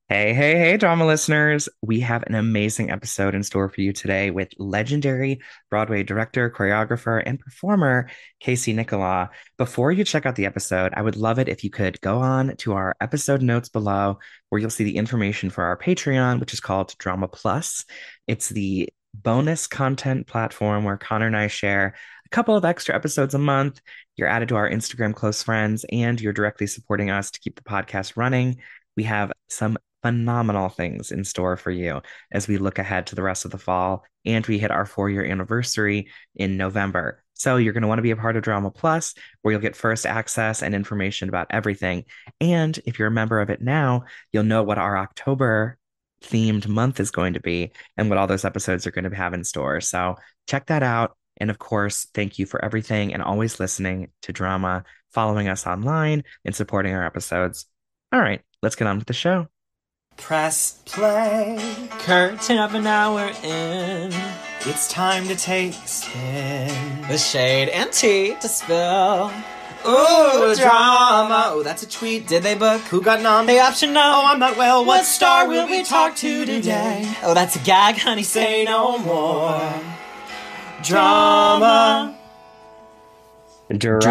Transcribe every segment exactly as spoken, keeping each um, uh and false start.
Hey, hey, hey, drama listeners. We have an amazing episode in store for you today with legendary Broadway director, choreographer, and performer Casey Nicholaw. Before you check out the episode, I would love it if you could go on to our episode notes below where you'll see the information for our Patreon, which is called Drama Plus. It's the bonus content platform where Connor and I share a couple of extra episodes a month. You're added to our Instagram close friends, and you're directly supporting us to keep the podcast running. We have some phenomenal things in store for you as we look ahead to the rest of the fall and we hit our four year anniversary in November. So you're going to want to be a part of Drama Plus, where you'll get first access and information about everything. And if you're a member of it now, you'll know what our October themed month is going to be and what all those episodes are going to have in store. So check that out. And of course, thank you for everything and always listening to Drama, following us online, and supporting our episodes. All right, let's get on with the show. Press play. Curtain of an hour in. It's time to take a spin. The shade and tea to spill. Ooh, drama. Oh, that's a tweet. Did they book? Who got nom? The option no. Oh, I'm not well. What star will we talk to today? Oh, that's a gag, honey. Say no more. Drama. Drama.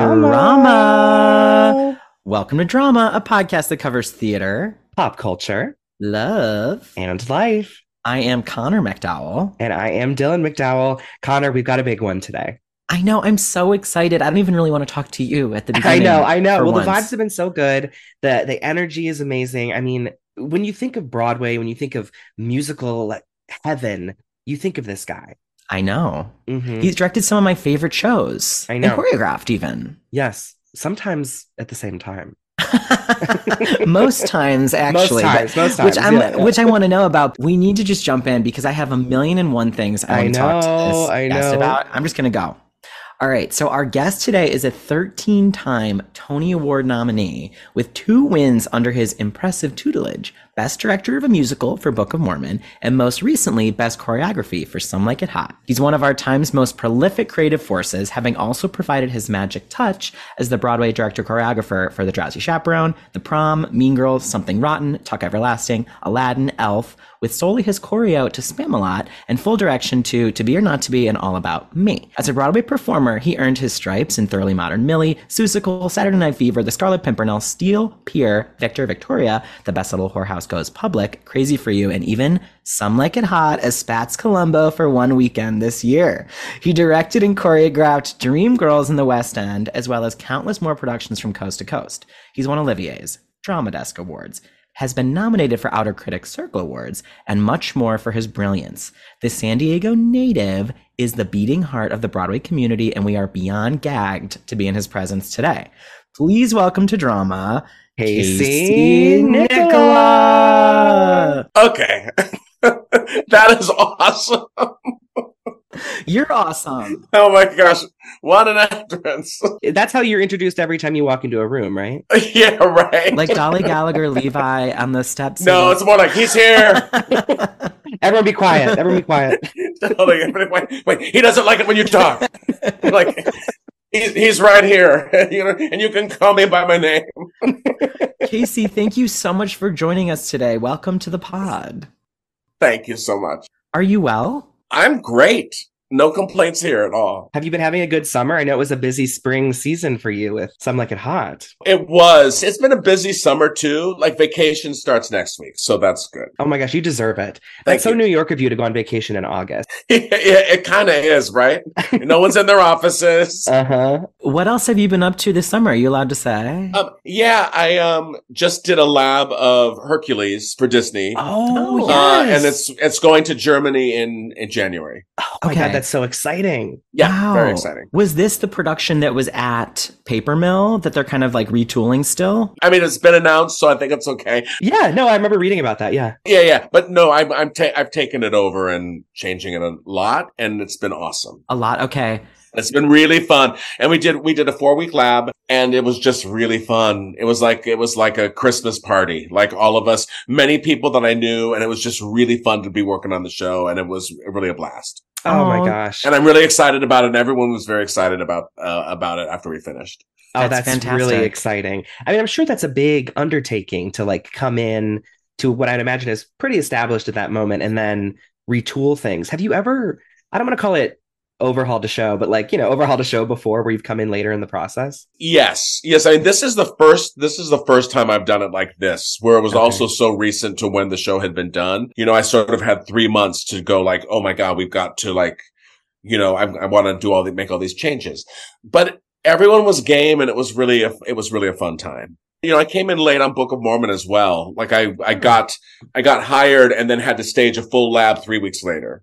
Drama. Welcome to Drama, a podcast that covers theater, pop culture, love, and life. I am Connor McDowell. And I am Dylan McDowell. Connor, we've got a big one today. I know. I'm so excited. I don't even really want to talk to you at the beginning. I know. I know. Well, once. the vibes have been so good. The, the energy is amazing. I mean, when you think of Broadway, when you think of musical like, heaven, you think of this guy. I know. Mm-hmm. He's directed some of my favorite shows. I know. And choreographed even. Yes. Sometimes at the same time. most times actually most times, most times, which I'm yeah, yeah. which I want to know about. We need to just jump in because I have a million and one things I, I want to know, talk to this I guest know. about. I'm just gonna go. All right, so our guest today is a thirteen-time Tony Award nominee with two wins under his impressive tutelage: Best Director of a Musical for Book of Mormon, and most recently, Best Choreography for Some Like It Hot. He's one of our time's most prolific creative forces, having also provided his magic touch as the Broadway director-choreographer for The Drowsy Chaperone, The Prom, Mean Girls, Something Rotten, Tuck Everlasting, Aladdin, Elf, with solely his choreo to Spamalot and full direction to To Be or Not to Be and All About Me. As a Broadway performer, he earned his stripes in Thoroughly Modern Millie, Seussical, Saturday Night Fever, The Scarlet Pimpernel, Steel, Pier, Victor, Victoria, The Best Little Whorehouse Goes Public, Crazy for You, and even Some Like It Hot as Spats Columbo for one weekend this year. He directed and choreographed Dream Girls in the West End, as well as countless more productions from coast to coast. He's won Olivier's, Drama Desk Awards, has been nominated for Outer Critics Circle Awards, and much more for his brilliance. The San Diego native is the beating heart of the Broadway community, and we are beyond gagged to be in his presence today. Please welcome to Drama, Casey, Casey Nicholaw. Nicholaw. Okay. That is awesome. You're awesome. Oh my gosh. What an entrance. That's how you're introduced every time you walk into a room, right? Yeah, right. Like Dolly Gallagher, Levi on the steps. No, it's more like he's here. Everyone be quiet. Everyone be quiet. wait, wait, he doesn't like it when you talk. Like he's he's right here. You know, and you can call me by my name. Casey, thank you so much for joining us today. Welcome to the pod. Thank you so much. Are you well? I'm great. No complaints here at all. Have you been having a good summer? I know it was a busy spring season for you with Some Like It Hot. It was. It's been a busy summer too. Like vacation starts next week, so that's good. Oh my gosh, you deserve it. Thank That's so you. New York of you to go on vacation in August. Yeah, it kind of is, right? No one's in their offices. Uh-huh. What else have you been up to this summer? Are you allowed to say? Um, yeah, I um just did a lab of Hercules for Disney. Oh, Oh, yes. Uh, and it's it's going to Germany in, in January. Oh my Okay. God, that's so exciting. Yeah, Wow. very exciting. Was this the production that was at Paper Mill that they're kind of like retooling still? I mean, it's been announced, so I think it's okay. Yeah, no, I remember reading about that. Yeah. Yeah, yeah, but no, I'm I'm ta- I've taken it over and changing it a lot, and it's been awesome. A lot. Okay. It's been really fun, and we did we did a four week lab, and it was just really fun. It was like it was like a Christmas party, like all of us, many people that I knew, and it was just really fun to be working on the show, and it was really a blast. Oh my Aw. gosh. And I'm really excited about it. And everyone was very excited about uh, about it after we finished. Oh, That's that's, fantastic. really exciting. I mean, I'm sure that's a big undertaking to like come in to what I'd imagine is pretty established at that moment and then retool things. Have you ever, I don't want to call it overhauled a show, but like, you know, overhauled a show before where you've come in later in the process? Yes. Yes. I mean, this is the first, this is the first time I've done it like this, where it was Okay. also so recent to when the show had been done. You know, I sort of had three months to go like, oh my God, we've got to like, you know, I, I want to do all the, make all these changes, but everyone was game and it was really, a, it was really a fun time. You know, I came in late on Book of Mormon as well. Like I, I got, I got hired and then had to stage a full lab three weeks later.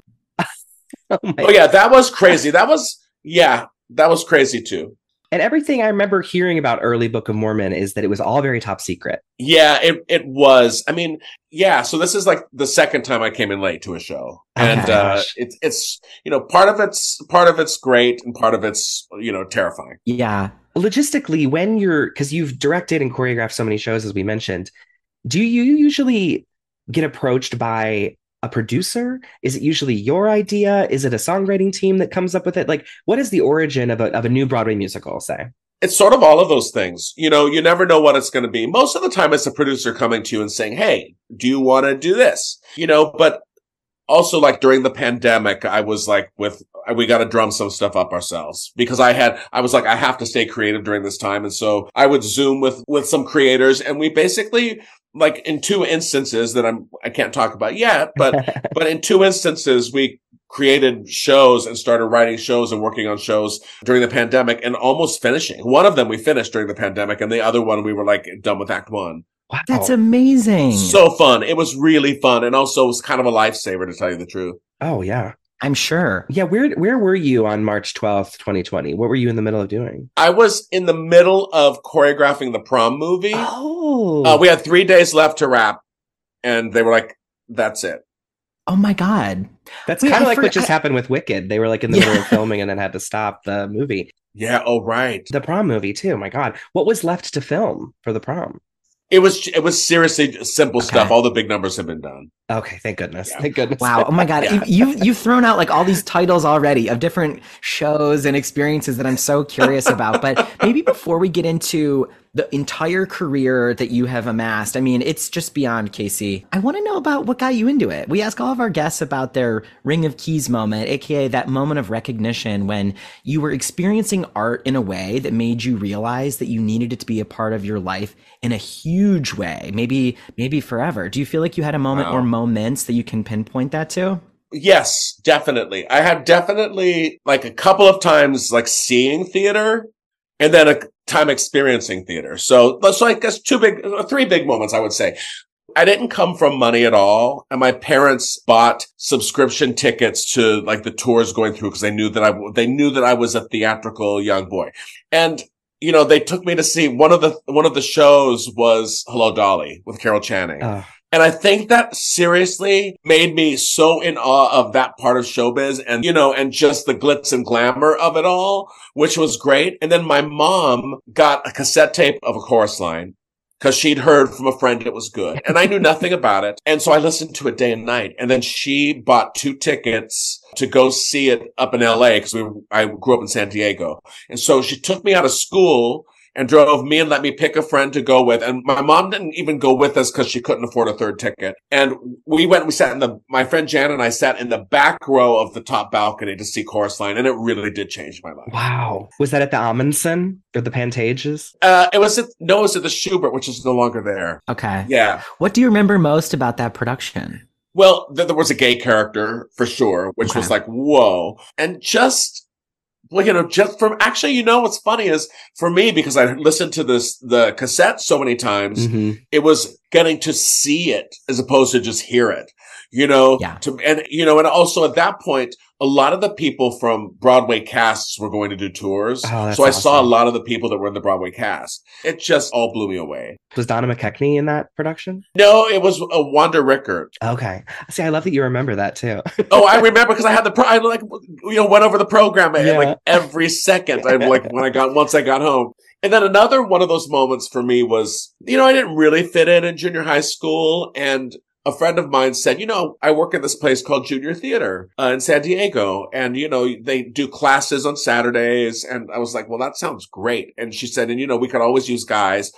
Oh, my Oh yeah, that was crazy. That was, yeah, that was crazy too. And everything I remember hearing about early Book of Mormon is that it was all very top secret. Yeah, it it was. I mean, yeah. So this is like the second time I came in late to a show, and Oh, uh, gosh. it's it's you know part of it's part of it's great, and part of it's you know terrifying. Yeah. Logistically, when you're, because you've directed and choreographed so many shows, as we mentioned, do you usually get approached by a producer? Is it usually your idea? Is it a songwriting team that comes up with it? Like, what is the origin of a, of a new Broadway musical, say? It's sort of all of those things. You know, you never know what it's going to be. Most of the time, it's a producer coming to you and saying, "Hey, do you want to do this?" You know, but also like during the pandemic, I was like with, we got to drum some stuff up ourselves because I had, I was like, I have to stay creative during this time. And so I would Zoom with, with some creators and we basically like in two instances that I'm, I can't talk about yet, but, but in two instances, we created shows and started writing shows and working on shows during the pandemic and almost finishing. One of them we finished during the pandemic and the other one we were like done with act one. Wow. That's amazing. So fun. It was really fun. And also it was kind of a lifesaver to tell you the truth. Oh, yeah. I'm sure. Yeah, where where were you on March twelfth, twenty twenty? What were you in the middle of doing? I was in the middle of choreographing the prom movie. Oh. Uh, we had three days left to wrap and they were like, that's it. Oh my God. That's Wait, kind of I like for- what just I- happened with Wicked. They were like in the Yeah. middle of filming and then had to stop the movie. Yeah. Oh, right. The prom movie too. My God. What was left to film for the prom? It was, it was seriously simple Okay. stuff. All the big numbers have been done. Okay, thank goodness. Yeah. Thank goodness. Wow. Oh my God. Yeah. You, you've, you've thrown out like all these titles already of different shows and experiences that I'm so curious about. But maybe before we get into the entire career that you have amassed, I mean, it's just beyond, Casey. I want to know about what got you into it. We ask all of our guests about their Ring of Keys moment, A K A that moment of recognition when you were experiencing art in a way that made you realize that you needed it to be a part of your life in a huge way, maybe, maybe forever. Do you feel like you had a moment Wow. or moments that you can pinpoint that to? Yes, definitely. I have definitely like a couple of times like seeing theater and then a time experiencing theater. So that's so I guess two big, three big moments, I would say. I didn't come from money at all. And my parents bought subscription tickets to like the tours going through because they knew that I, they knew that I was a theatrical young boy. And, you know, they took me to see one of the, one of the shows was Hello, Dolly with Carol Channing. Oh, And I think that seriously made me so in awe of that part of showbiz and, you know, and just the glitz and glamour of it all, which was great. And then my mom got a cassette tape of A Chorus Line because she'd heard from a friend it was good. And I knew nothing about it. And so I listened to it day and night. And then she bought two tickets to go see it up in L A because we, I grew up in San Diego. And so she took me out of school and drove me and let me pick a friend to go with. And my mom didn't even go with us because she couldn't afford a third ticket. And we went, we sat in the, my friend Jan and I sat in the back row of the top balcony to see Chorus Line. And it really did change my life. wow. Was that at the Amundsen or the Pantages? Uh, it was at, no, it was at the Schubert, which is no longer there. Okay. Yeah. What do you remember most about that production? Well, th- there was a gay character for sure, which Okay. was like, whoa. And just, well, you know, just from actually, you know, what's funny is for me, because I listened to this, the cassette so many times, Mhm. it was getting to see it as opposed to just hear it, you know, Yeah. to, and, you know, and also at that point, a lot of the people from Broadway casts were going to do tours. Oh, that's so I saw a awesome. lot of the people that were in the Broadway cast. It just all blew me away. Was Donna McKechnie in that production? No, it was a Wanda Rickard. Okay. See, I love that you remember that too. Oh, I remember because I had the pro- I like you know went over the program Yeah. like every second. I like when I got once I got home. And then another one of those moments for me was, you know, I didn't really fit in in junior high school, and a friend of mine said, you know, I work at this place called Junior Theater uh, in San Diego, and you know they do classes on Saturdays. And I was like, well, that sounds great. And she said, and you know, we could always use guys.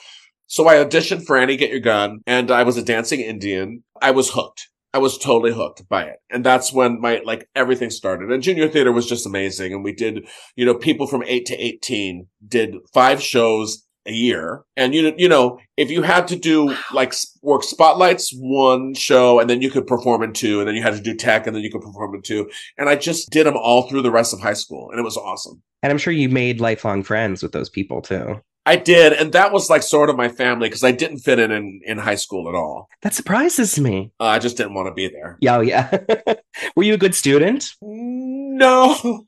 So I auditioned for Annie Get Your Gun, and I was a dancing Indian. I was hooked. I was totally hooked by it. And that's when my, like, everything started. And junior theater was just amazing. And we did, you know, people from eight to eighteen did five shows a year. And, you know, you know, if you had to do, like, work spotlights, one show, and then you could perform in two, and then you had to do tech, and then you could perform in two. And I just did them all through the rest of high school. And it was awesome. And I'm sure you made lifelong friends with those people, too. I did. And that was like sort of my family because I didn't fit in, in in high school at all. That surprises me. Uh, I just didn't want to be there. Yeah, oh, yeah. Were you a good student? No.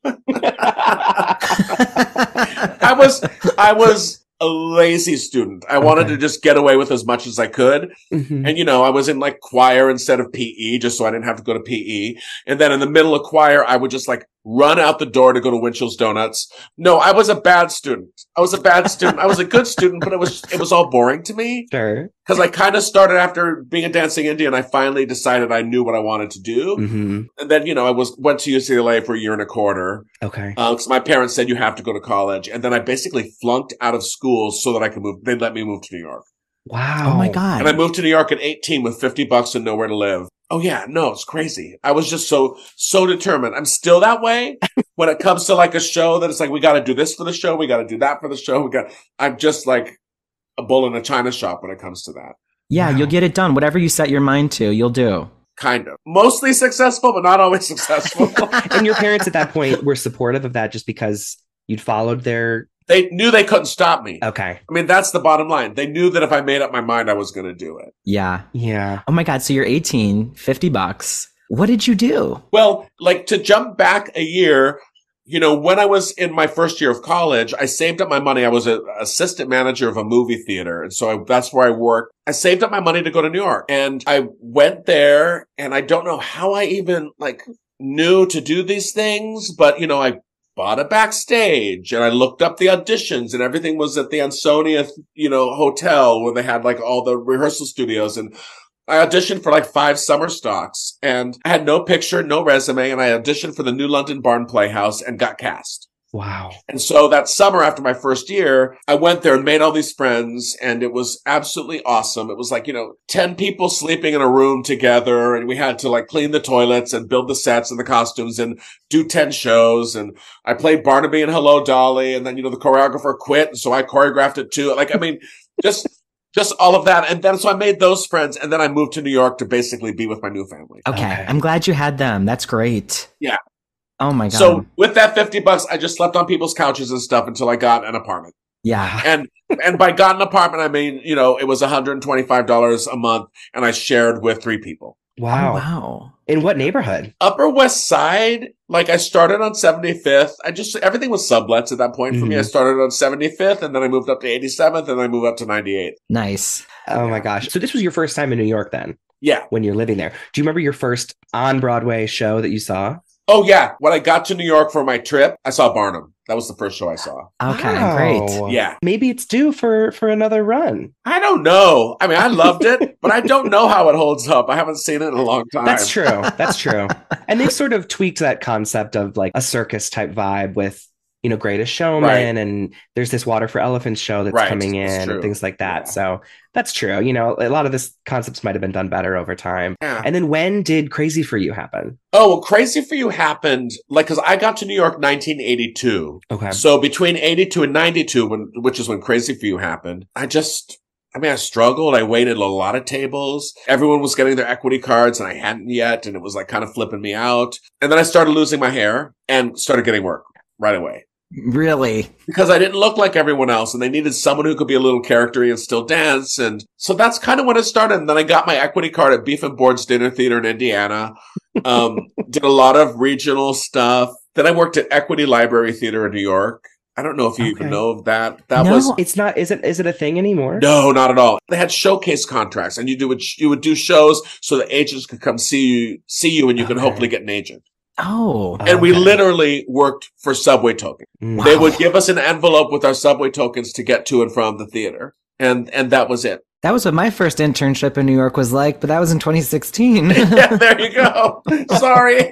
I was, I was a lazy student. I wanted Okay. to just get away with as much as I could. Mm-hmm. And, you know, I was in like choir instead of P E just so I didn't have to go to P E. And then in the middle of choir, I would just like run out the door to go to Winchell's Donuts. No, I was a bad student. I was a bad student. I was a good student, but it was, it was all boring to me. Sure. Cause I kind of started after being a dancing Indian. I finally decided I knew what I wanted to do. Mm-hmm. And then, you know, I was, went to U C L A for a year and a quarter. Okay. Uh, cause my parents said you have to go to college. And then I basically flunked out of school so that I could move. They'd let me move to New York. Wow. Oh my God. And I moved to New York at eighteen with fifty bucks and nowhere to live. Oh yeah, no, it's crazy. I was just so, so determined. I'm still that way when it comes to like a show that it's like, we got to do this for the show. We got to do that for the show. We got, I'm just like a bull in a china shop when it comes to that. Yeah, Wow. you'll get it done. Whatever you set your mind to, you'll do. Kind of. Mostly successful, but not always successful. And your parents at that point were supportive of that just because you'd followed their... They knew they couldn't stop me. Okay. I mean, that's the bottom line. They knew that if I made up my mind, I was going to do it. Yeah. Yeah. Oh my God. So you're eighteen, fifty bucks. What did you do? Well, like to jump back a year, you know, when I was in my first year of college, I saved up my money. I was an assistant manager of a movie theater. And so I, that's where I worked. I saved up my money to go to New York and I went there and I don't know how I even like knew to do these things, but you know, I bought a backstage and I looked up the auditions and everything was at the Ansonia, you know, hotel where they had like all the rehearsal studios. And I auditioned for like five summer stocks and I had no picture, no resume. And I auditioned for the New London Barn Playhouse and got cast. Wow. And so that summer after my first year, I went there and made all these friends and it was absolutely awesome. It was like, you know, ten people sleeping in a room together and we had to like clean the toilets and build the sets and the costumes and do ten shows. And I played Barnaby and Hello Dolly. And then, you know, the choreographer quit. And so I choreographed it too. Like, I mean, just, just all of that. And then, so I made those friends and then I moved to New York to basically be with my new family. Okay. Okay. I'm glad you had them. That's great. Yeah. Oh my God. So with that fifty bucks, I just slept on people's couches and stuff until I got an apartment. yeah. And, and by got an apartment, I mean, you know, it was one hundred twenty-five dollars a month and I shared with three people. Wow. Oh, wow. In what neighborhood? Upper West Side, like I started on seventy-fifth. I just, everything was sublets at that point for me. I Mhm. started on seventy-fifth and then I moved up to eighty-seventh and then I moved up to ninety-eighth. Nice. Oh my gosh. So this was your first time in New York then, Yeah. when you're living there. Do you remember your first on-Broadway show that you saw? Oh yeah. When I got to New York for my trip, I saw Barnum. That was the first show I saw. Okay. Wow. Great. Yeah. Maybe it's due for for another run. I don't know. I mean, I loved it, but I don't know how it holds up. I haven't seen it in a long time. That's true. That's true. And they've sort of tweaked that concept of like a circus type vibe with, you know, Greatest Showman, Right. and there's this Water for Elephants show that's Right. coming That's in true. and things like that. Yeah. So that's true. You know, a lot of this concepts might have been done better over time. Yeah. And then when did Crazy for You happen? Oh, well, Crazy for You happened, like, cause I got to New York nineteen eighty-two. Okay. So between eighty-two and ninety-two, when, which is when Crazy for You happened, I just, I mean, I struggled. I waited a lot of tables. Everyone was getting their equity cards and I hadn't yet. And it was like kind of flipping me out. And then I started losing my hair and started getting work right away. Really? Because I didn't look like everyone else and they needed someone who could be a little charactery and still dance. And so that's kind of when it started. And then I got my equity card at Beef and Boards Dinner Theater in Indiana. Um, did a lot of regional stuff. Then I worked at Equity Library Theater in New York. I don't know if you Okay. even know of that. That No. was, It's not, is it, is it a thing anymore? no, not at all. They had showcase contracts and you do, you would do shows so the agents could come see you, see you and you could Okay. hopefully get an agent. Oh. And we Okay. literally worked for subway tokens. Mm. They would give us an envelope with our subway tokens to get to and from the theater. And, and that was it. That was what my first internship in New York was like, but that was in twenty sixteen. Yeah, there you go. Sorry.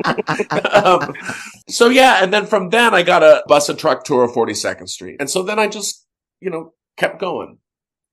um, so yeah. And then from then I got a bus and truck tour of forty-second Street. And so then I just, you know, kept going.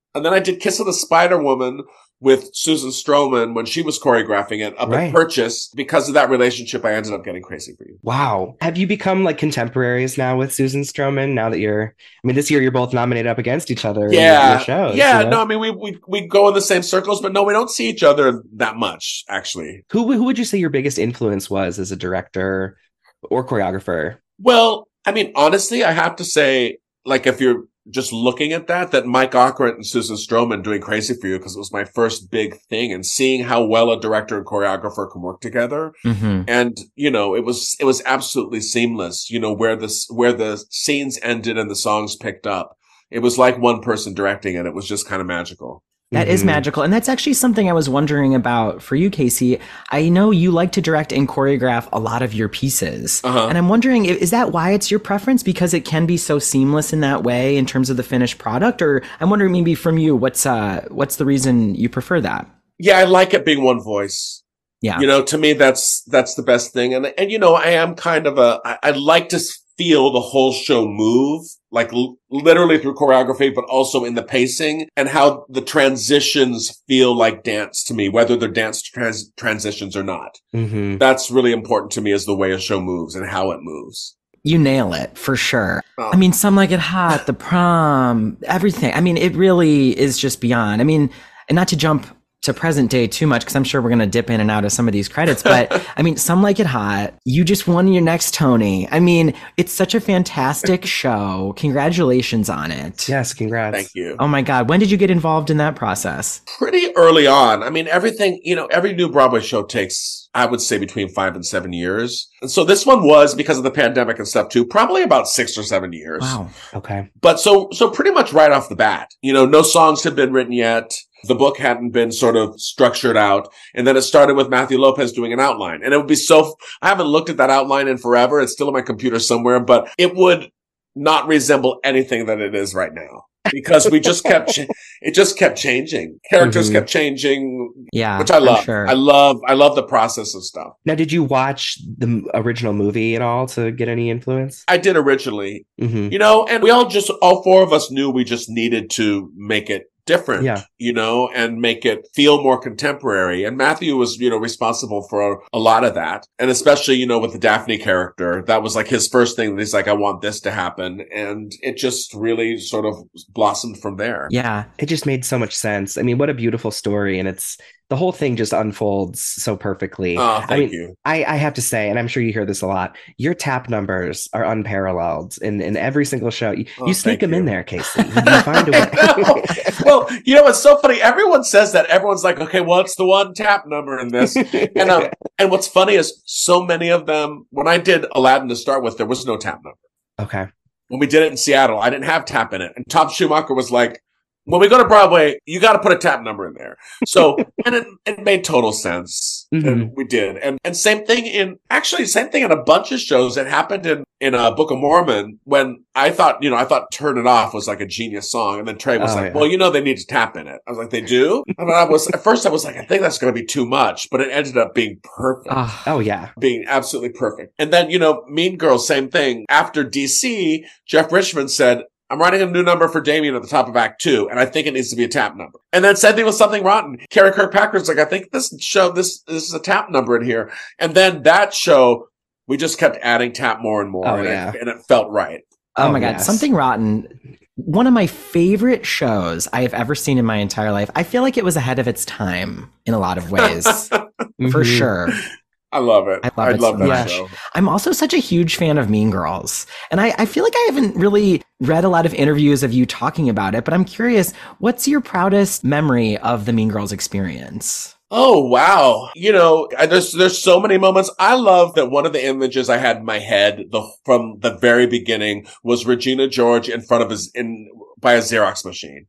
And then I did Kiss of the Spider Woman with Susan Stroman when she was choreographing it up Right. at Purchase. Because of that relationship, I ended up getting Crazy for You. Wow. Have you become like contemporaries now with Susan Stroman now that you're, I mean, this year you're both nominated up against each other in your- Yeah. your shows? yeah. you know? No, I mean, we, we, we go in the same circles, but no, we don't see each other that much, actually. Who, who would you say your biggest influence was as a director or choreographer? Well, I mean, honestly, I have to say, like, if you're just looking at that, that Mike Ockrent and Susan Stroman doing Crazy for You, because it was my first big thing, and seeing how well a director and choreographer can work together. Mm-hmm. And, you know, it was, it was absolutely seamless, you know, where this, where the scenes ended and the songs picked up. It was like one person directing it. It was just kind of magical. That is Mhm. magical. And that's actually something I was wondering about for you, Casey. I know you like to direct and choreograph a lot of your pieces. Uh-huh. And I'm wondering, i- is that why it's your preference? Because it can be so seamless in that way in terms of the finished product? Or I'm wondering maybe from you, what's uh, what's the reason you prefer that? Yeah, I like it being one voice. Yeah. You know, to me, that's, that's the best thing. And, and, you know, I am kind of a, I, I like to feel the whole show move, like l- literally through choreography, but also in the pacing and how the transitions feel like dance to me, whether they're dance trans- transitions or not. Mhm. That's really important to me, is the way a show moves and how it moves. You nail it for sure. Oh. I mean, Some Like It Hot, The Prom, everything. I mean, it really is just beyond. I mean, and not to jump to present day too much, because I'm sure we're going to dip in and out of some of these credits, but I mean, Some Like It Hot, you just won your next Tony. I mean, it's such a fantastic show. Congratulations on it. Yes, congrats. Thank you. Oh my God. When did you get involved in that process? Pretty early on. I mean, everything, you know, every new Broadway show takes, I would say, between five and seven years. And so this one was, because of the pandemic and stuff too, probably about six or seven years. Wow. Okay. But so, so pretty much right off the bat, you know, no songs had been written yet. The book hadn't been sort of structured out. And then it started with Matthew Lopez doing an outline. And it would be so, I haven't looked at that outline in forever. It's still on my computer somewhere, but it would not resemble anything that it is right now, because we just kept, ch- it just kept changing. Characters Mhm. kept changing, Yeah. which I I'm love. sure. I love, I love the process of stuff. Now, did you watch the m- original movie at all to get any influence? I did originally, Hmm. you know, and we all just, all four of us knew we just needed to make it different, Yeah. you know, and make it feel more contemporary. And Matthew was, you know, responsible for a, a lot of that. And especially, you know, with the Daphne character, that was like his first thing that he's like, I want this to happen. And it just really sort of blossomed from there. Yeah. It just made so much sense. I mean, what a beautiful story. And it's, the whole thing just unfolds so perfectly. Oh, thank I mean, you. I, I have to say, and I'm sure you hear this a lot, your tap numbers are unparalleled in, in every single show. You, Oh, you sneak thank them in you. there, Casey. You find a way. I know. Well, you know, it's so funny. Everyone says that. Everyone's like, okay, what's the one tap number in this? And, um, and what's funny is so many of them, when I did Aladdin to start with, there was no tap number. Okay. When we did it in Seattle, I didn't have tap in it. And Tom Schumacher was like, when we go to Broadway, you got to put a tap number in there. So, and it, it made total sense. Mhm. And we did. And, and same thing in, actually, same thing in a bunch of shows. It happened in, in a Book of Mormon when I thought, you know, I thought Turn It Off was like a genius song. And then Trey was Oh, like, yeah. well, you know, they need to tap in it. I was like, they do? I mean, I was, at first I was like, I think that's going to be too much, but it ended up being perfect. Ah. Oh, yeah. Being absolutely perfect. And then, you know, Mean Girls, same thing. After D C, Jeff Richmond said, I'm writing a new number for Damien at the top of Act Two, and I think it needs to be a tap number. And then same thing with Something Rotten. Carrie Kirkpatrick's like, I think this show, this, this is a tap number in here. And then that show, we just kept adding tap more and more, Oh, and, yeah. it, and it felt right. Oh, Oh, my God. yes. Something Rotten. One of my favorite shows I have ever seen in my entire life. I feel like it was ahead of its time in a lot of ways, for Mhm. sure. I love it. I love I it love so that much. show. I'm also such a huge fan of Mean Girls. And I, I feel like I haven't really read a lot of interviews of you talking about it, but I'm curious, what's your proudest memory of the Mean Girls experience? Oh, wow. You know, I, there's, there's so many moments. I love that one of the images I had in my head the, from the very beginning was Regina George in front of his, in, by a Xerox machine.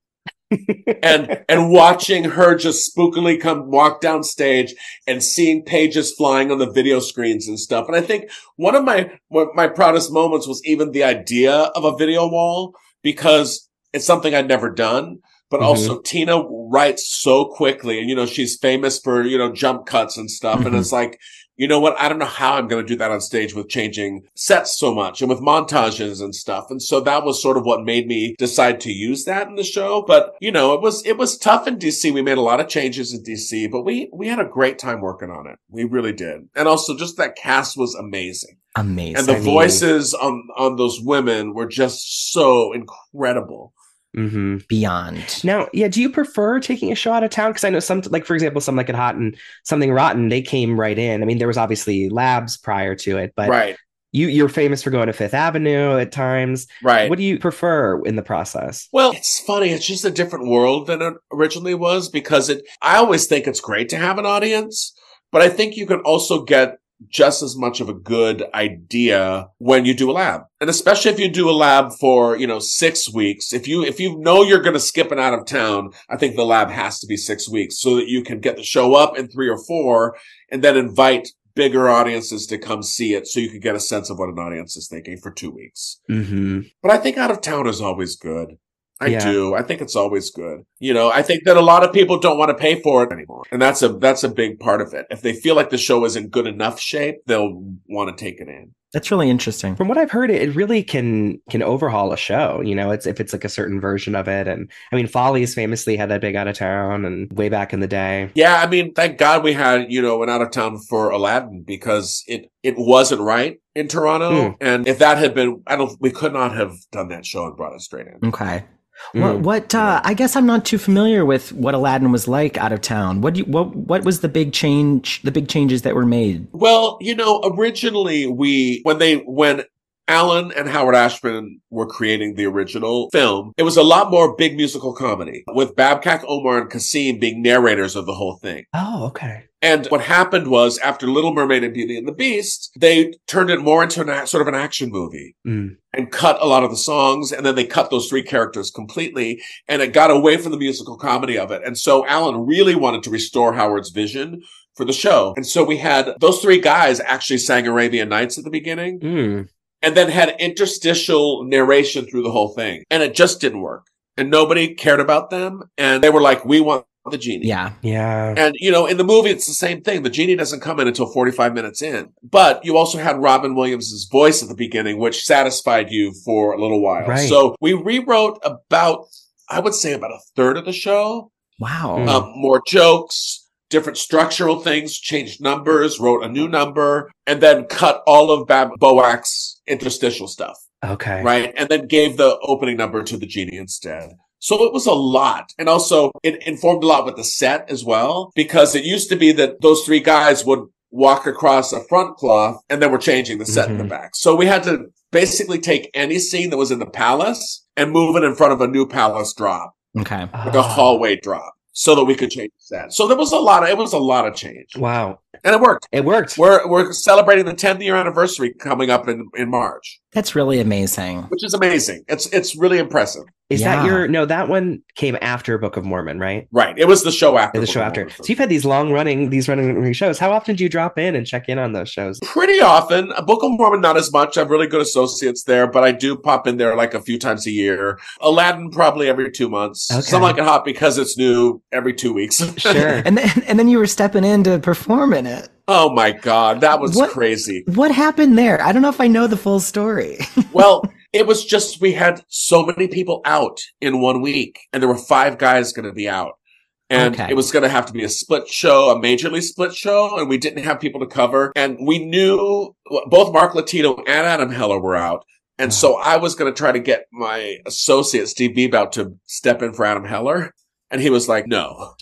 and, and watching her just spookily come walk down stage and seeing pages flying on the video screens and stuff. And I think one of my, one of my proudest moments was even the idea of a video wall, because it's something I'd never done. but Mhm. also Tina writes so quickly. And, you know, she's famous for, you know, jump cuts and stuff. Mhm. And it's like, you know what? I don't know how I'm going to do that on stage with changing sets so much and with montages and stuff. And so that was sort of what made me decide to use that in the show. But, you know, it was, it was tough in D C. We made a lot of changes in D C, but we, we had a great time working on it. We really did. And also just that cast was amazing. Amazing. And the I mean- voices on, on those women were just so incredible. hmm Beyond. Now, yeah, do you prefer taking a show out of town? Because I know some, like for example, some like it hot and something rotten, they came right in. I mean, there was obviously labs prior to it, but Right. you you're famous for going to Fifth Avenue at times. Right. What do you prefer in the process? Well, it's funny. It's just a different world than it originally was because it, I always think it's great to have an audience, but I think you can also get just as much of a good idea when you do a lab. And especially if you do a lab for, you know, six weeks. If you, if you know you're going to skip an out of town, I think the lab has to be six weeks so that you can get the show up in three or four and then invite bigger audiences to come see it so you can get a sense of what an audience is thinking for two weeks. Mm-hmm. But I think out of town is always good. I Yeah. do. I think it's always good. You know, I think that a lot of people don't want to pay for it anymore. And that's a, that's a big part of it. If they feel like the show is in good enough shape, they'll want to take it in. That's really interesting. From what I've heard, it, it really can can overhaul a show. You know, it's if it's like a certain version of it. And I mean, Follies famously had that big out of town and way back in the day. Yeah. I mean, thank God we had, you know, an out of town for Aladdin because it, it wasn't right in Toronto. Mm. And if that had been, I don't, we could not have done that show and brought it straight in. Okay. Mm. What? What? Uh, I guess I'm not too familiar with what Aladdin was like out of town. What? Do you, what? What was the big change? The big changes that were made? Well, you know, originally we, when they, when Alan and Howard Ashman were creating the original film, it was a lot more big musical comedy with Babcock, Omar, and Kasim being narrators of the whole thing. Oh, okay. And what happened was after Little Mermaid and Beauty and the Beast, they turned it more into an, sort of an action movie Mm. and cut a lot of the songs. And then they cut those three characters completely and it got away from the musical comedy of it. And so Alan really wanted to restore Howard's vision for the show. And so we had those three guys actually sang Arabian Nights at the beginning Mm. and then had interstitial narration through the whole thing. And it just didn't work. And nobody cared about them. And they were like, we want the genie. Yeah. Yeah. And, you know, in the movie, it's the same thing. The genie doesn't come in until forty-five minutes in. But you also had Robin Williams' voice at the beginning, which satisfied you for a little while. Right. So we rewrote about, I would say about a third of the show. Wow. Mm. Um, more jokes, different structural things, changed numbers, wrote a new number, and then cut all of Bab- Boak's interstitial stuff. Okay. Right. And then gave the opening number to the genie instead. So it was a lot. And also it informed a lot with the set as well, because it used to be that those three guys would walk across a front cloth and then we're changing the set in the Mhm. back. So we had to basically take any scene that was in the palace and move it in front of a new palace drop, Okay. like a hallway drop, so that we could change the set. So there was a lot of, it was a lot of change. Wow. And it worked. It worked. We're, we're celebrating the tenth year anniversary coming up in, in March, That's really amazing. which is amazing. It's, it's really impressive. Is Yeah. that your no? That one came after Book of Mormon, right? Right. It was the show after. The Book show of after. Mormon. So you've had these long running, these running shows. How often do you drop in and check in on those shows? Pretty often. A Book of Mormon, not as much. I have really good associates there, but I do pop in there like a few times a year. Aladdin, probably every two months. Okay. Some Like It Hot because it's new every two weeks. Sure. And then, and then you were stepping in to perform in it. Oh my God. That was What- crazy. What happened there? I don't know if I know the full story. Well, it was just, we had so many people out in one week and there were five guys going to be out. And Okay. it was going to have to be a split show, a majorly split show, and we didn't have people to cover. And we knew both Mark Latino and Adam Heller were out. And so I was going to try to get my associate, Steve Bebout, to step in for Adam Heller. And he was like, no,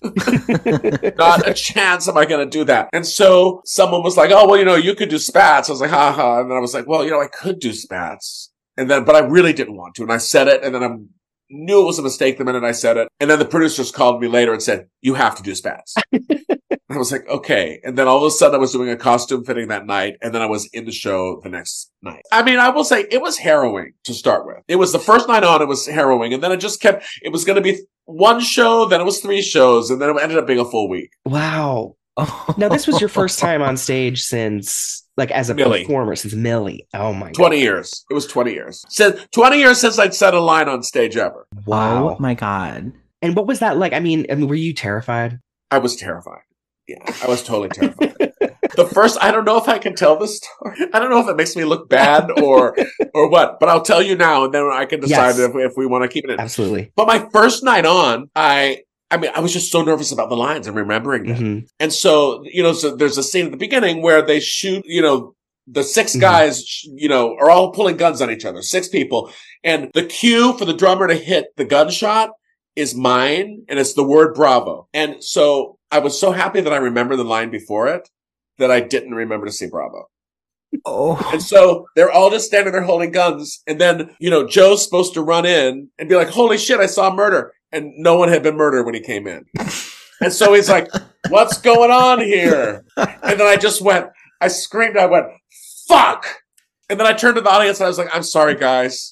not a chance am I going to do that. And so someone was like, oh, well, you know, you could do Spats. I was like, ha ha. And then I was like, well, you know, I could do Spats. And then, but I really didn't want to. And I said it. And then I knew it was a mistake the minute I said it. And then the producers called me later and said, you have to do Spats. I was like, okay. And then all of a sudden I was doing a costume fitting that night. And then I was in the show the next night. I mean, I will say it was harrowing to start with. It was the first night on, it was harrowing. And then it just kept, it was going to be one show, then it was three shows. And then it ended up being a full week. Wow. Now this was your first time on stage since, like, as a Millie. performer, since Millie. Oh my god. twenty years. It was twenty years. Since twenty years since I'd said a line on stage ever. Wow. Oh my God. And what was that like? I mean, I mean, were you terrified? I was terrified. Yeah, I was totally terrified. The first, I don't know if I can tell this story. I don't know if it makes me look bad or or what, but I'll tell you now, and then I can decide Yes. if, if we want to keep it in. Absolutely. But my first night on, I, I mean, I was just so nervous about the lines and remembering them. Mhm. And so, you know, so there's a scene at the beginning where they shoot, you know, the six Mhm. guys, you know, are all pulling guns on each other, six people. And the cue for the drummer to hit the gunshot is mine, and it's the word bravo. And so I was so happy that I remember the line before it that I didn't remember to say bravo. Oh, And so they're all just standing there holding guns. And then, you know, Joe's supposed to run in and be like, holy shit, I saw murder. And no one had been murdered when he came in. And so he's like, what's going on here? And then I just went, I screamed, I went, fuck. And then I turned to the audience and I was like, I'm sorry, guys.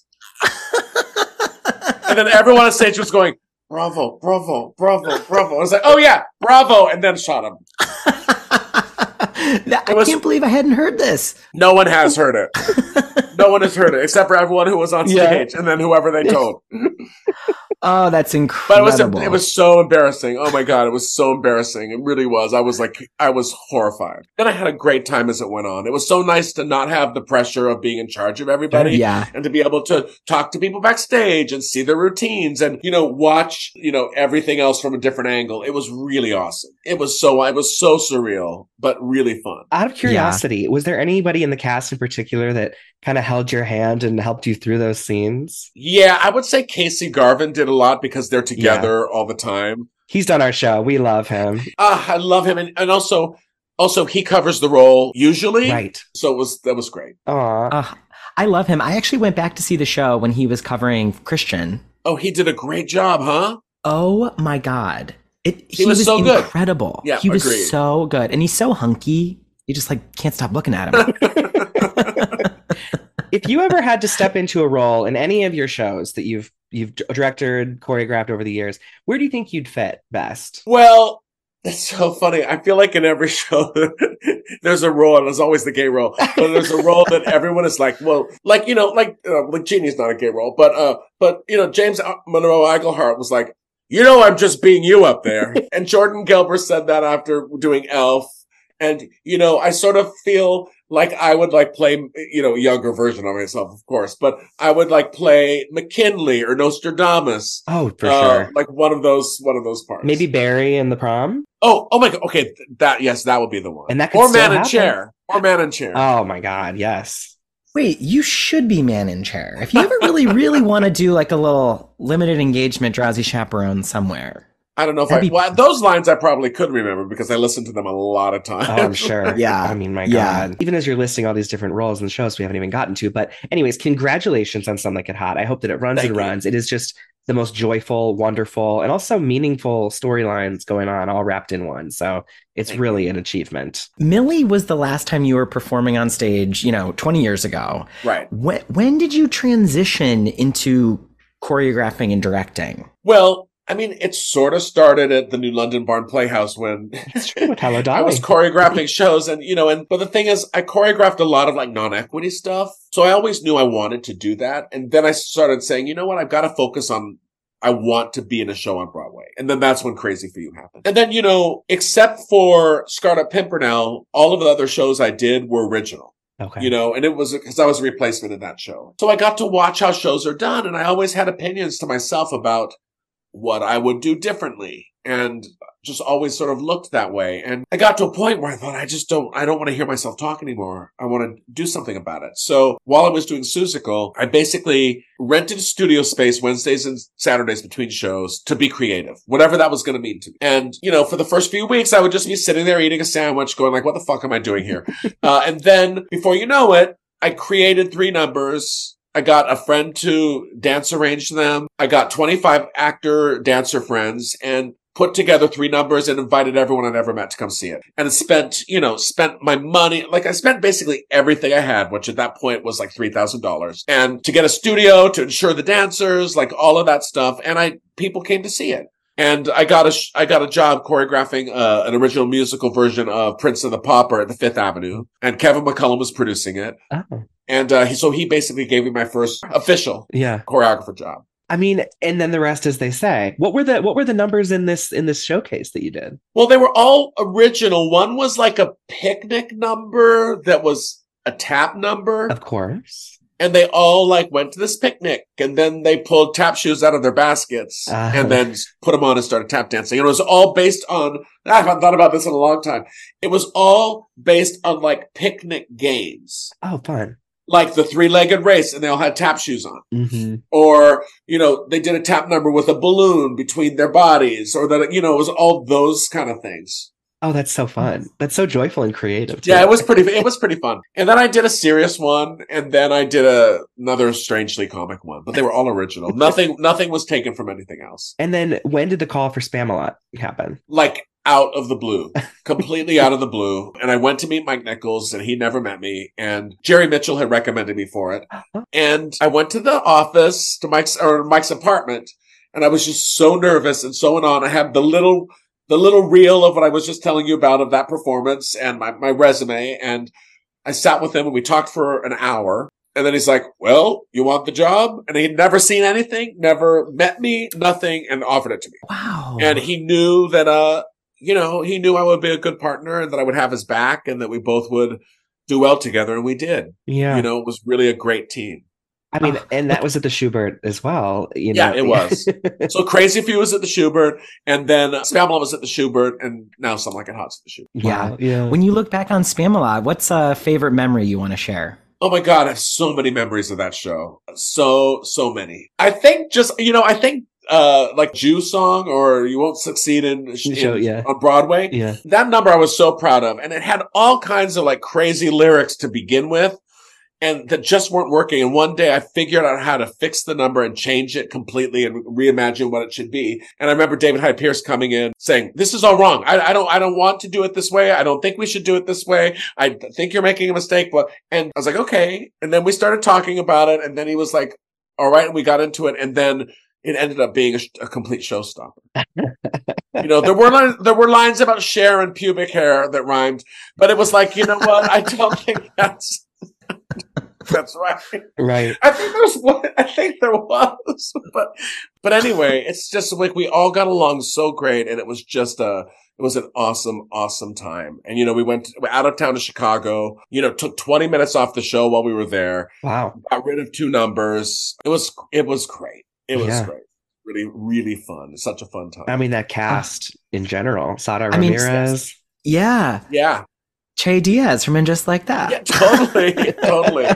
And then everyone on stage was going, bravo, bravo, bravo, bravo. I was like, oh yeah, bravo. And then shot him. That- I was- can't believe I hadn't heard this. No one has heard it. No one has heard it except for everyone who was on Yeah. stage and then whoever they told. Oh, that's But it incredible. was, it was so embarrassing. Oh my God. It was so embarrassing. It really was. I was like, I was horrified. Then I had a great time as it went on. It was so nice to not have the pressure of being in charge of everybody. Yeah. And to be able to talk to people backstage and see their routines and, you know, watch, you know, everything else from a different angle. It was really awesome. It was so, it was so surreal, but really fun. Out of curiosity, was there anybody in the cast in particular that kind of held your hand and helped you through those scenes? Yeah, I would say Casey Garvin did a lot because they're together all the time. He's done our show. We love him. Ah, I love him. And, and also, also he covers the role usually. Right. So it was, that was great. Aw. Uh, I love him. I actually went back to see the show when he was covering Christian. Oh, he did a great job, huh? Oh my God. It, He was so good. incredible. Yeah, he was agreed. so good. And he's so hunky. You just like can't stop looking at him. If you ever had to step into a role in any of your shows that you've you've directed, choreographed over the years, where do you think you'd fit best? Well, that's so funny. I feel like in every show, there's a role, and there's always the gay role, but there's a role that everyone is like, well, like, you know, like, uh, like Jeannie's not a gay role, but, uh, but, you know, James Monroe Iglehart was like, you know, I'm just being you up there. And Jordan Gelber said that after doing Elf. And, you know, I sort of feel like I would like play, you know, a younger version of myself, of course, but I would like play McKinley or Nostradamus. Oh, for uh, sure. Like one of those, one of those parts. Maybe Barry in the prom? Oh, oh my God. Okay. th- That, yes, that would be the one. And that could or still Man in happen. Chair. Or Man in Chair. Oh my God, yes. Wait, you should be man in chair. If you ever really, really want to do like a little limited engagement drowsy chaperone somewhere. I don't know if I, that'd be- well, those lines I probably could remember because I listened to them a lot of times. Oh, I'm sure. Yeah. I mean, my Yeah. God. Even as you're listing all these different roles and shows we haven't even gotten to. But anyways, congratulations on Some Like It Hot. I hope that it runs Thank and you. runs. It is just the most joyful, wonderful, and also meaningful storylines going on all wrapped in one. So it's Thank really an achievement. Millie was the last time you were performing on stage, you know, twenty years ago. Right. When, when did you transition into choreographing and directing? Well, I mean, it sort of started at the New London Barn Playhouse when It's true with Hello I Dolly. was choreographing shows and, you know, and, but the thing is, I choreographed a lot of like non-equity stuff. So I always knew I wanted to do that. And then I started saying, you know what, I've got to focus on, I want to be in a show on Broadway. And then that's when Crazy for You happened. And then, you know, except for Scarlet Pimpernel, all of the other shows I did were original. Okay. You know, and it was because I was a replacement in that show. So I got to watch how shows are done. And I always had opinions to myself about what I would do differently, and just always sort of looked that way. And I got to a point where I thought, I just don't, I don't want to hear myself talk anymore. I want to do something about it. So while I was doing Seussical, I basically rented a studio space Wednesdays and Saturdays between shows to be creative, whatever that was going to mean to me. And, you know, for the first few weeks, I would just be sitting there eating a sandwich going like, what the fuck am I doing here? uh, and then before you know it, I created three numbers. I got a friend to dance arrange them. I got twenty-five actor dancer friends and put together three numbers and invited everyone I'd ever met to come see it. And spent, you know, spent my money. Like I spent basically everything I had, which at that point was like three thousand dollars. And to get a studio, to insure the dancers, like all of that stuff. And I, people came to see it. And I got a, sh- I got a job choreographing uh, an original musical version of Prince and the Pauper at the Fifth Avenue. And Kevin McCullum was producing it. Oh, And uh, he, so he basically gave me my first official yeah. choreographer job. I mean, and then the rest, as they say. What were the what were the numbers in this in this showcase that you did? Well, they were all original. One was like a picnic number that was a tap number. Of course. And they all like went to this picnic, and then they pulled tap shoes out of their baskets uh, and then put them on and started tap dancing. And it was all based on, I haven't thought about this in a long time. It was all based on like picnic games. Oh, fun. Like the three-legged race, and they all had tap shoes on. Mm-hmm. Or, you know, they did a tap number with a balloon between their bodies, or that, you know, it was all those kind of things. Oh, that's so fun. That's so joyful and creative, too. Yeah, it was pretty, it was pretty fun. And then I did a serious one, and then I did a, another strangely comic one, but they were all original. Nothing, nothing was taken from anything else. And then when did the call for Spamalot happen? Like out of the blue, completely out of the blue. And I went to meet Mike Nichols, and he never met me. And Jerry Mitchell had recommended me for it. And I went to the office, to Mike's, or Mike's apartment, and I was just so nervous and so on. I had the little, the little reel of what I was just telling you about of that performance and my, my resume. And I sat with him and we talked for an hour. And then he's like, well, you want the job? And he'd never seen anything, never met me, nothing, and offered it to me. Wow. And he knew that, uh, you know, he knew I would be a good partner and that I would have his back and that we both would do well together. And we did. Yeah. You know, it was really a great team. I mean, and that was at the Schubert as well. You know? Yeah, it was. So Crazy Few was at the Schubert, and then Spamalot was at the Schubert, and now Some Like It Hot's at the Schubert. Yeah. Wow, yeah. When you look back on Spamalot, what's a favorite memory you want to share? Oh my God, I have so many memories of that show. So, so many. I think just, you know, I think, uh, like Jew Song or You Won't Succeed in, in Show, yeah. on Broadway. Yeah. That number I was so proud of. And it had all kinds of like crazy lyrics to begin with. And that just weren't working. And one day I figured out how to fix the number and change it completely and reimagine what it should be. And I remember David Hyde Pierce coming in saying, this is all wrong. I, I don't, I don't want to do it this way. I don't think we should do it this way. I think you're making a mistake. But, and I was like, okay. And then we started talking about it. And then he was like, all right. And we got into it. And then it ended up being a, a complete showstopper. You know, there were lines, there were lines about Cher and pubic hair that rhymed, but it was like, you know what? I don't think that's, that's right. Right. I think there's one. I think there was, but but anyway, it's just like we all got along so great, and it was just a. It was an awesome, awesome time. And you know, we went out of town to Chicago. You know, took twenty minutes off the show while we were there. Wow. Got rid of two numbers. It was it was great. It was Yeah. great. Really, really fun. Such a fun time. I mean, that cast in general. Sada I mean, Ramirez. Yeah. yeah. Che Diaz from And Just Like That. Yeah. Totally. Totally.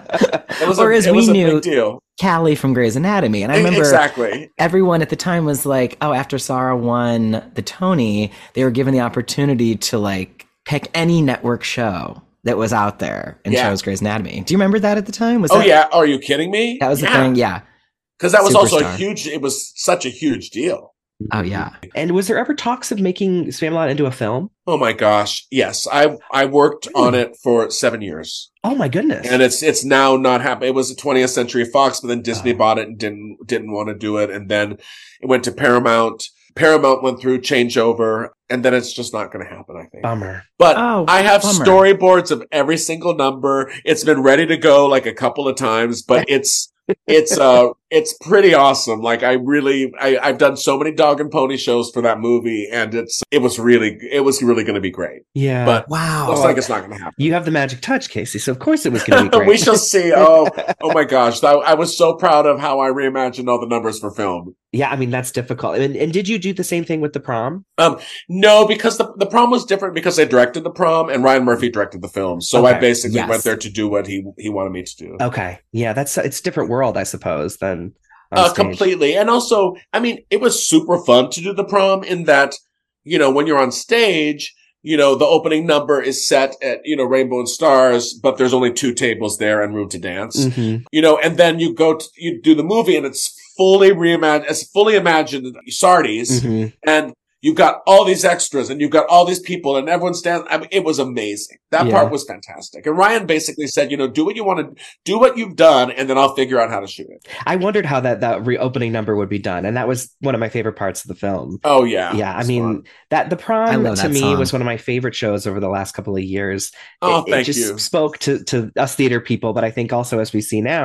It was Or a, as it we was a knew, big deal. Callie from Grey's Anatomy. And I remember Exactly. everyone at the time was like, oh, after Sarah won the Tony, they were given the opportunity to like pick any network show that was out there and Yeah. chose Grey's Anatomy. Do you remember that at the time? Was Oh that, yeah. Are you kidding me? That was the yeah. thing. Yeah. Because that was also a Superstar. huge, it was such a huge deal. Oh, yeah. And was there ever talks of making Spamalot into a film? Oh my gosh. Yes. I, I worked on it for seven years Oh my goodness. and it's, it's now not happening. It was a twentieth Century Fox, but then Disney Oh. bought it and didn't, didn't want to do it. And then it went to Paramount. Paramount went through changeover and then it's just not going to happen, I think. Bummer. But Oh, I have bummer. storyboards of every single number. It's been ready to go like a couple of times, but it's, it's, uh, it's pretty awesome. Like I really, I, I've done so many dog and pony shows for that movie and it's, it was really, it was really going to be great, Yeah. but Wow. looks like it's not going to happen. you have the magic touch, Casey. So of course it was going to be great. We shall see. Oh, oh my gosh. I, I was so proud of how I reimagined all the numbers for film. Yeah, I mean that's difficult. And, and did you do the same thing with the prom? Um, no, because the, the prom was different because I directed the prom and Ryan Murphy directed the film. So I Okay. basically Yes. went there to do what he, he wanted me to do. Okay. Yeah, that's it's a different world, I suppose, than on Uh, stage. completely. And also, I mean, it was super fun to do the prom in that, you know, when you're on stage, you know, the opening number is set at, you know, Rainbow and Stars, but there's only two tables there and room to dance, Mhm. you know, and then you go to, you do the movie and it's fully reimagined, it's fully imagined Sardi's Mhm. and you've got all these extras and you've got all these people and everyone stands. I mean, it was amazing. That Yeah. part was fantastic. And Ryan basically said, you know, do what you want to do, what you've done, and then I'll figure out how to shoot it. I wondered how that that reopening number would be done, and that was one of my favorite parts of the film. Oh yeah. Yeah, I It's mean fun. that the I prom love to that me song. was one of my favorite shows over the last couple of years. Oh, it, it thank just you. spoke to to us theater people, but I think also as we see now,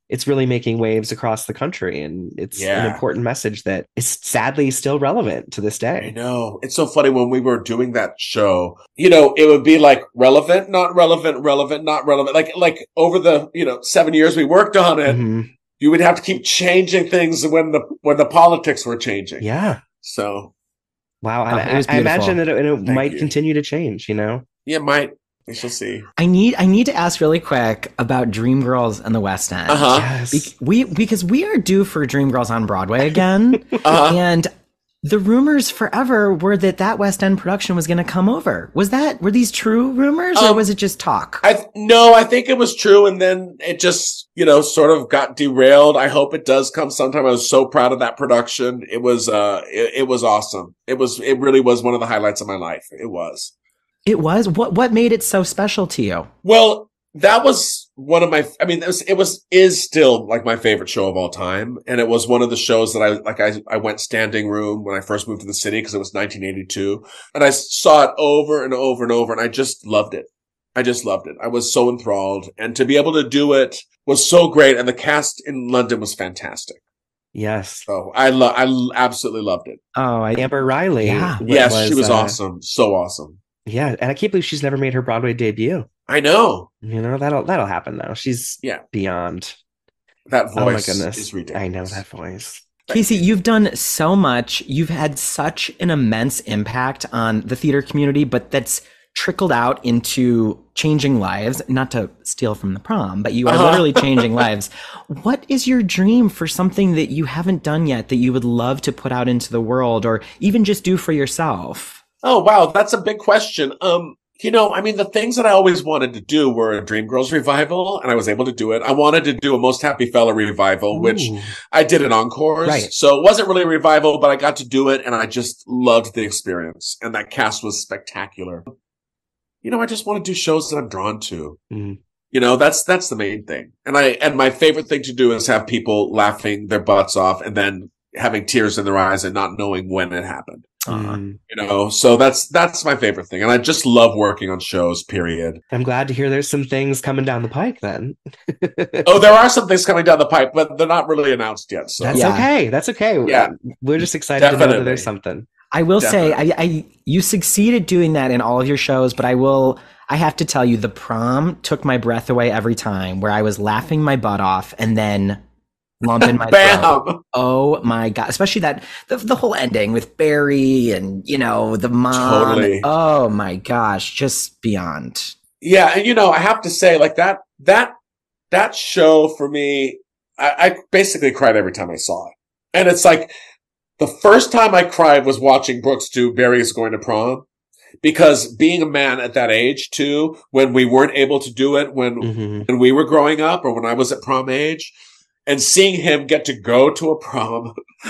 it's really making waves across the country, and it's an Yeah. important message that is sadly still relevant to this I day. know. It's so funny when we were doing that show, you know, it would be like relevant, not relevant, relevant, not relevant. Like, like over the, you know, seven years we worked on it, Mhm. you would have to keep changing things when the, when the politics were changing. Yeah. So, Wow. Oh, I, it was I imagine beautiful. that it, it Thank might you. continue to change, you know? yeah, might, we shall see. I need I need to ask really quick about Dreamgirls and the West End. Uh-huh. Yes. Be- we because we are due for Dreamgirls on Broadway again, Uh-huh. and the rumors forever were that that West End production was going to come over. Was that were these true rumors, or Um, was it just talk? I th- no, I think it was true, and then it just, you know, sort of got derailed. I hope it does come sometime. I was so proud of that production. It was, uh, it, it was awesome. It was, it really was one of the highlights of my life. It was. It was. What what made it so special to you? Well, that was one of my, I mean, it was, it was, is still like my favorite show of all time. And it was one of the shows that I, like, I, I went standing room when I first moved to the city because it was nineteen eighty-two. And I saw it over and over and over, and I just loved it. I just loved it. I was so enthralled. And to be able to do it was so great. And the cast in London was fantastic. Yes. So I love, I l- absolutely loved it. Oh, I Amber Riley. Yeah. w- Yes, she was uh, awesome. So awesome. Yeah. And I can't believe she's never made her Broadway debut. I know. You know, that'll that'll happen though. She's Yeah. beyond. That voice Oh my goodness. is ridiculous. I know that voice. Casey, you've done so much. You've had such an immense impact on the theater community, but that's trickled out into changing lives. Not to steal from the prom, but you are Uh-huh. literally changing lives. What is your dream for something that you haven't done yet that you would love to put out into the world, or even just do for yourself? Oh, wow. That's a big question. Um, you know, I mean, the things that I always wanted to do were a Dreamgirls revival, and I was able to do it. I wanted to do a Most Happy Fella revival, which Ooh. I did in encores. Right. So it wasn't really a revival, but I got to do it, and I just loved the experience. And that cast was spectacular. You know, I just want to do shows that I'm drawn to. Mhm. You know, that's, that's the main thing. And I, and my favorite thing to do is have people laughing their butts off and then having tears in their eyes and not knowing when it happened. Aw. Mm. You know, so that's, that's my favorite thing. And I just love working on shows, period. I'm glad to hear there's some things coming down the pike then. Oh, there are some things coming down the pipe, but they're not really announced yet. So That's Yeah. okay. That's okay. Yeah. We're just excited to know Definitely. that there's something. I will say, Definitely. I, I you succeeded doing that in all of your shows, but I will. I have to tell you, the prom took my breath away every time, where I was laughing my butt off and then lump in my throat. bam. Oh my god! Especially that the, the whole ending with Barry and you know the mom. Totally. Oh my gosh, just beyond. Yeah. And you know, I have to say like that, that, that show for me, I, I basically cried every time I saw it. And it's like the first time I cried was watching Brooks do Barry is Going to Prom. Because being a man at that age too, when we weren't able to do it, when, Mhm. when we were growing up or when I was at prom age, and seeing him get to go to a prom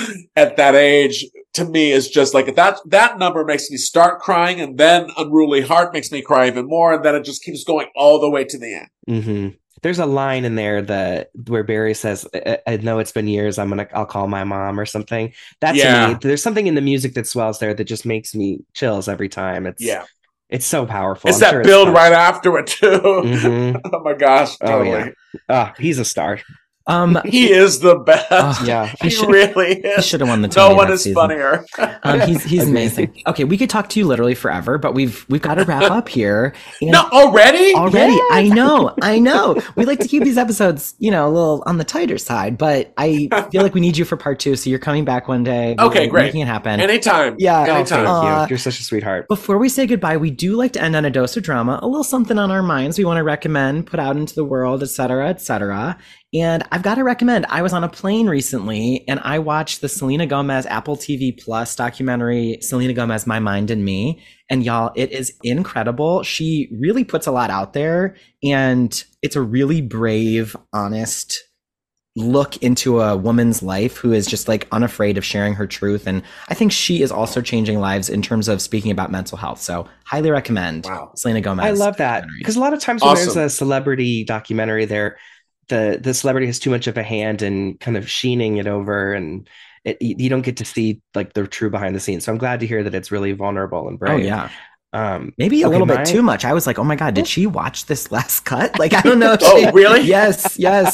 at that age to me is just like that, that number makes me start crying, and then Unruly Heart makes me cry even more. And then it just keeps going all the way to the end. Mhm. There's a line in there that where Barry says, I, I know it's been years. I'm going to, I'll call my mom or something. That's Yeah. me. There's something in the music that swells there that just makes me chills every time. It's, Yeah. it's so powerful. It's I'm that sure build fun. right after it too. Mhm. Oh my gosh. Oh, Totally. yeah. Ah, he's a star. Um, He is the best. Oh, Yeah. he he should really he is. should have won the No Tony one that is season. funnier. Um, he's he's Agreed. amazing. Okay, we could talk to you literally forever, but we've we've got to wrap up here. And No, already? Already, Yes. I know, I know. We like to keep these episodes, you know, a little on the tighter side, but I feel like we need you for part two. So you're coming back one day. We're Okay, great. making it happen. Anytime. Yeah. Oh, Anytime. thank Uh, you. You're such a sweetheart. Before we say goodbye, we do like to end on a dose of drama, a little something on our minds we want to recommend, put out into the world, et cetera, et cetera. And I've got to recommend, I was on a plane recently and I watched the Selena Gomez Apple T V Plus documentary, Selena Gomez, My Mind and Me. And y'all, it is incredible. She really puts a lot out there, and it's a really brave, honest look into a woman's life who is just like unafraid of sharing her truth. And I think she is also changing lives in terms of speaking about mental health. So highly recommend Wow. Selena Gomez. I love that documentary. because a lot of times when Awesome. there's a celebrity documentary, there, the the celebrity has too much of a hand in kind of sheening it over, and it, you you don't get to see like the true behind the scenes. So I'm glad to hear that it's really vulnerable and Oh brave. yeah. Um, Maybe a Okay, little my- bit too much. I was like, oh my God, did she watch this last cut? Like, I don't know. if Oh, she- really? Yes, yes.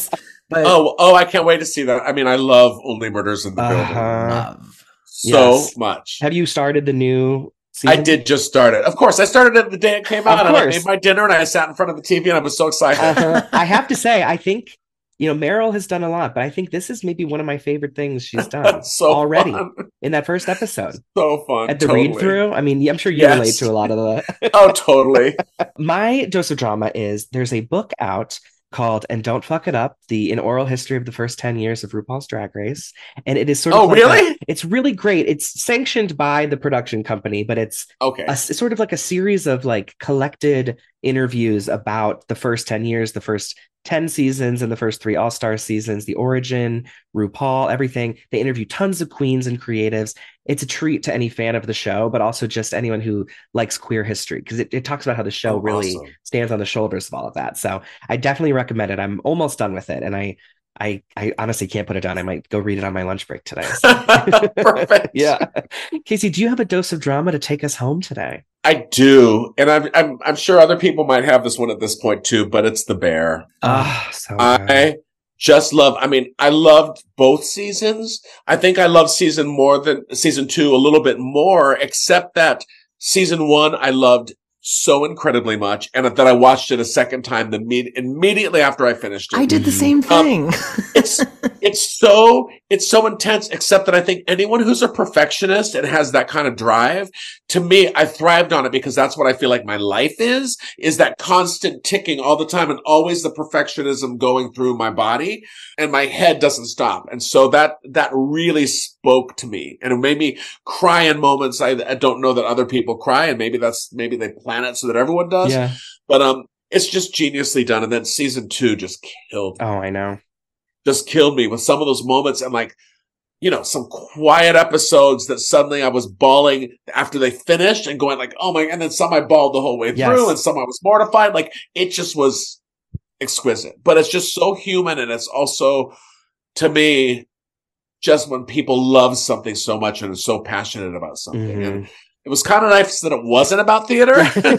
But Oh, oh, I can't wait to see that. I mean, I love Only Murders in the Building Uh-huh. love. so Yes. much. Have you started the new I season? did just start it. Of course, I started it the day it came Of out. And I course. made my dinner and I sat in front of the T V and I was so excited. Uh-huh. I have to say, I think, you know, Meryl has done a lot, but I think this is maybe one of my favorite things she's done so already fun. in that first episode. So fun. At the totally. read through, I mean, I'm sure you Yes. relate to a lot of the. Oh, totally. My dose of drama is there's a book out called "And Don't Fuck It Up: The Inaural History of the First ten Years of RuPaul's Drag Race," and it is sort of Oh, like really? a- it's really great. It's sanctioned by the production company, but it's Okay. a s- sort of like a series of like collected interviews about the first ten years, the first ten seasons, and the first three All-Star seasons, the origin, RuPaul, everything. They interview tons of queens and creatives. It's a treat to any fan of the show, but also just anyone who likes queer history, because it, it talks about how the show Oh, really awesome. stands on the shoulders of all of that. So I definitely recommend it. I'm almost done with it, and I I I honestly can't put it down. I might go read it on my lunch break today. so. Perfect. Yeah. Casey, do you have a dose of drama to take us home today? I do. And I'm, I'm, I'm sure other people might have this one at this point too, but it's The Bear. Ah, so good. I just love, I mean, I loved both seasons. I think I loved season more than season two a little bit more, except that season one, I loved so incredibly much. And that I watched it a second time the imme- immediately after I finished it. I did the same thing. it's it's so it's so intense, except that I think anyone who's a perfectionist and has that kind of drive, to me, I thrived on it because that's what I feel like my life is, is that constant ticking all the time and always the perfectionism going through my body and my head doesn't stop. And so that that really spoke to me and it made me cry in moments I, I don't know that other people cry, and maybe that's maybe they plan it so that everyone does. Yeah. But um it's just geniusly done. And then season two just killed me. Oh, I know. Just killed me with some of those moments and like, you know, some quiet episodes that suddenly I was bawling after they finished and going like, oh my, and then some I bawled the whole way Yes. through and some I was mortified. Like it just was exquisite, but it's just so human. And it's also, to me, just when people love something so much and are so passionate about something. Mhm. And it was kind of nice that it wasn't about theater,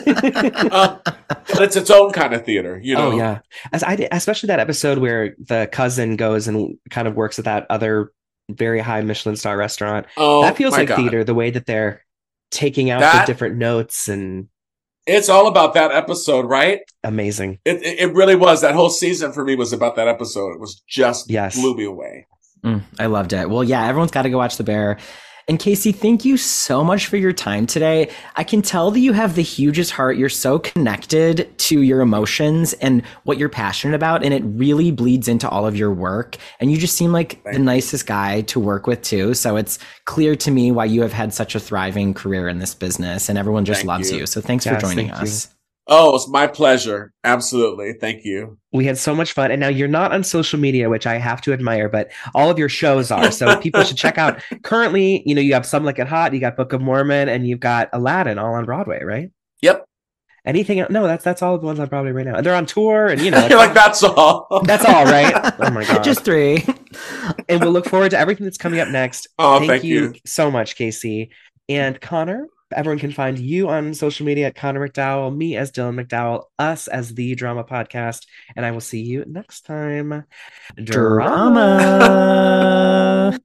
uh, but it's its own kind of theater, you know? Oh yeah, as I did, especially that episode where the cousin goes and kind of works at that other very high Michelin star restaurant. Oh, That feels my like God. theater, the way that they're taking out That- the different notes, and It's all about that episode, right? amazing. It, it it really was. That whole season for me was about that episode. It was just Yes. blew me away. Mm, I loved it. Well, yeah, everyone's got to go watch The Bear. And Casey, thank you so much for your time today. I can tell that you have the hugest heart. You're so connected to your emotions and what you're passionate about, and it really bleeds into all of your work. And you just seem like the nicest guy to work with too. So it's clear to me why you have had such a thriving career in this business, and everyone just Thank loves you. you. So thanks Yes, for joining thank you. us. Oh, it's my pleasure. Absolutely. Thank you. We had so much fun, and now you're not on social media, which I have to admire, but all of your shows are. So people should check out. Currently, you know, you have Some Like It Hot, you got Book of Mormon, and you've got Aladdin all on Broadway, right? Yep. Anything else? No, that's that's all the ones on Broadway right now. And they're on tour, and you know, You're like, that's all. that's all, right? Oh my god! Just three. And we'll look forward to everything that's coming up next. Oh, thank, thank you, you. so much, Casey. And Connor, everyone can find you on social media at Connor McDowell, me as Dylan McDowell, us as The Drama Podcast, and I will see you next time. Drama.